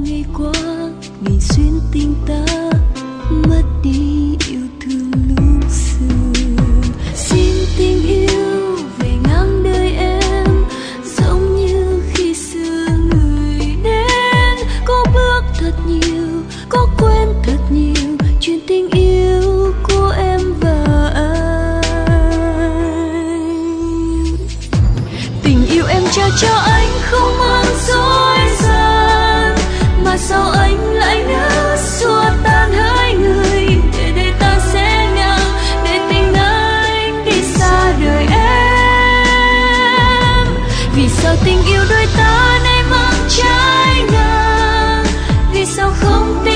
ngày qua ngày xuyên tình ta mất đi yêu thương lúc xưa. Xin tình yêu về ngang đời em, giống như khi xưa người đến. Có bước thật nhiều, có quên thật nhiều, chuyện tình yêu của em và anh. Tình yêu em trao cho anh không mang dối gian, mà sao anh lại nỡ xua tan hai người, để đây ta sẽ ngang, để tình anh đi xa đời em. Vì sao tình yêu đôi ta nay mang trái ngang, vì sao không tin